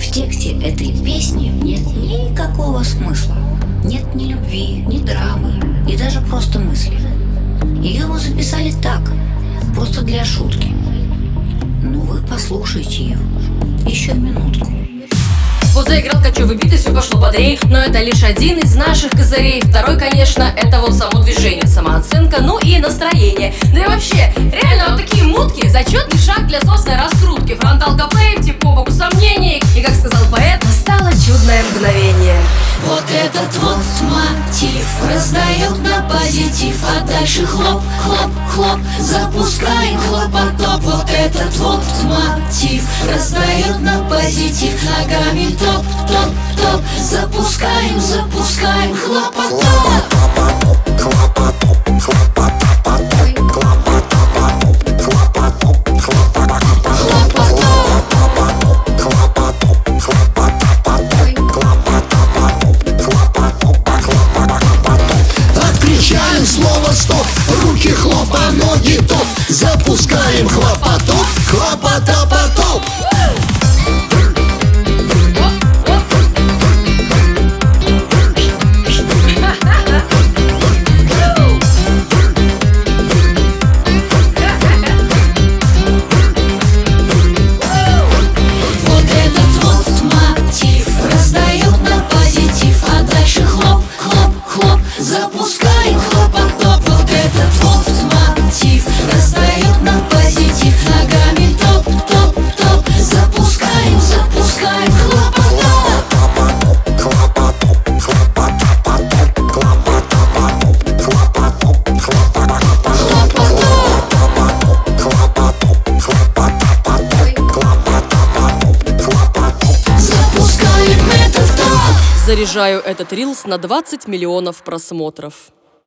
В тексте этой песни нет никакого смысла. Нет ни любви, ни драмы и даже просто мысли. Ее мы записали так, просто для шутки. Ну вы послушайте ее еще минутку. Вот заиграл кочевый бит и все пошло бодрей. Но это лишь один из наших козырей. Второй, конечно, это вот само движение, самооценка, ну и настроение. Да и вообще, реально вот такие мутки — зачетный шаг для собственной раскрутки. Фронталка плей, по боку сомнений. И как сказал поэт, настало чудное мгновение. Вот этот вот мотив раздает на позитив, а дальше хлоп, хлоп, хлоп, запускаем хлопотоп. Вот этот вот мотив раздает на позитив, ногами топ, топ, топ, запускаем, запускаем хлопотоп. Отключаем слово стоп, руки хлопа, ноги топ, запускаем хлопотоп, хлопотопотоп. Запускаем хлопотоп. Вот этот вот мотив раздает на позитив, ногами топ, топ, топ, запускаем, запускаем хлопотоп. Заряжаю этот рилс на 20 миллионов просмотров.